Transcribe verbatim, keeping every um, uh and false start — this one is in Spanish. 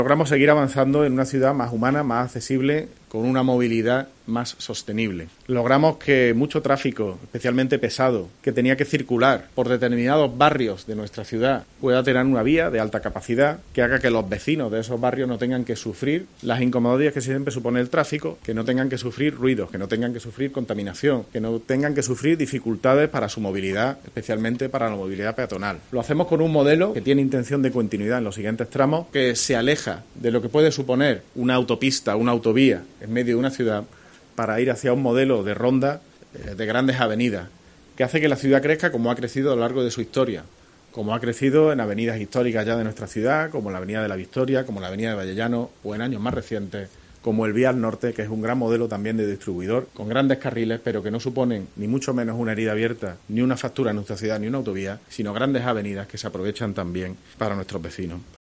Logramos seguir avanzando en una ciudad más humana, más accesible, con una movilidad más sostenible. Logramos que mucho tráfico, especialmente pesado, que tenía que circular por determinados barrios de nuestra ciudad, pueda tener una vía de alta capacidad que haga que los vecinos de esos barrios no tengan que sufrir las incomodidades que siempre supone el tráfico, que no tengan que sufrir ruidos, que no tengan que sufrir contaminación, que no tengan que sufrir dificultades para su movilidad, especialmente para la movilidad peatonal. Lo hacemos con un modelo que tiene intención de continuidad en los siguientes tramos, que se aleja de lo que puede suponer una autopista, una autovía en medio de una ciudad, para ir hacia un modelo de ronda eh, de grandes avenidas, que hace que la ciudad crezca como ha crecido a lo largo de su historia, como ha crecido en avenidas históricas ya de nuestra ciudad, como la Avenida de la Victoria, como la Avenida de Vallecano, o en años más recientes, como el Vial Norte, que es un gran modelo también de distribuidor, con grandes carriles, pero que no suponen ni mucho menos una herida abierta, ni una fractura en nuestra ciudad, ni una autovía, sino grandes avenidas que se aprovechan también para nuestros vecinos.